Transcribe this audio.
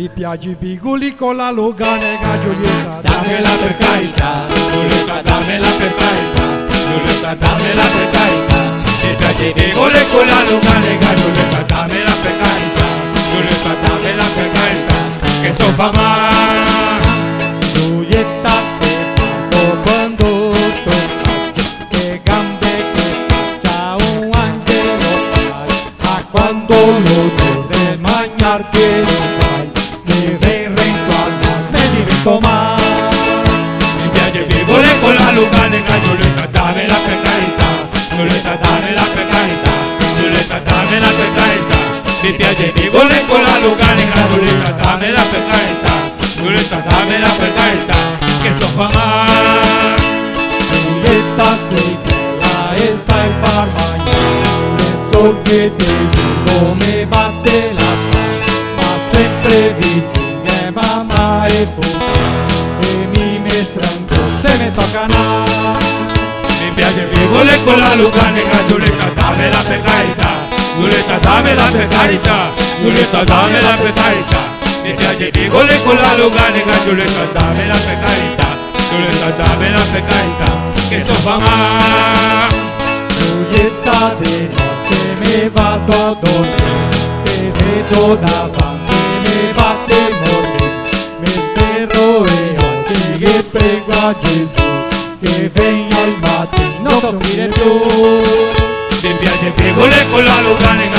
Mi piace Biguli con la Luganica Giulietta. Dammela per carità, Giulietta, dammela per carità, Giulietta, dammela per carità. Mi piace Biguli con la Luganica Giulietta, dammela per carità, Giulietta, dammela per carità, che so fa male. Giulietta te parto quando tocca, che gambe che faccia un angelo fai, ma quando lo deve mangiar che non fai, mi rento al me divento male. Mi piace Biguli con la Luganica Giulietta, dammela per carità, Giulietta, dammela per carità, Giulietta, dammela per carità. Mi piace Biguli con la Luganica Giulietta, dammela per carità, Giulietta, dammela per carità, che so fa male. Giulietta sei bella e sai far mangiare, so che ti giuro mi batte la paz, ma sempre vicino mamma e papà, e mi strango se mi tocca na. Mi piace Biguli con la Luganica Giulietta, dammela per carità, Giulietta, dammela per carità, Giulietta, dammela per carità. Mi piace Biguli con la Luganica Giulietta, dammela per carità, Giulietta, dammela per carità, che so fa male. Giulietta di notte mi vado a dormire, ti vedo davanti mi batte morire, mi serro e oggi che prego a Gesù che venga il mattino a dormire più. Mi piace Biguli con la Luganica